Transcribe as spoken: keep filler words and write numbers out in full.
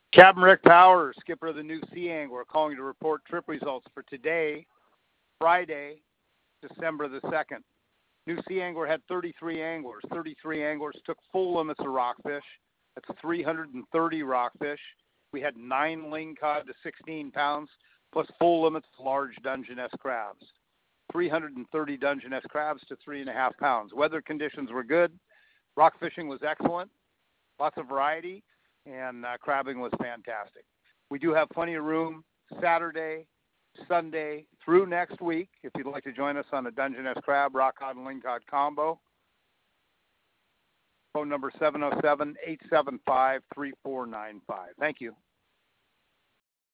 Captain Rick Powers, skipper of the New Sea Angler, calling to report trip results for today, Friday, December the second. New Sea Angler had thirty-three anglers. thirty-three anglers took full limits of rockfish. That's three hundred thirty rockfish. We had nine lingcod to sixteen pounds, plus full limits of large Dungeness crabs. three hundred thirty Dungeness crabs to three and a half pounds. Weather conditions were good. Rock fishing was excellent. Lots of variety, and uh, crabbing was fantastic. We do have plenty of room Saturday, Sunday, through next week, if you'd like to join us on a Dungeness crab, rockcod, and lingcod combo. Phone number seven oh seven, eight seven five, three four nine five. Thank you.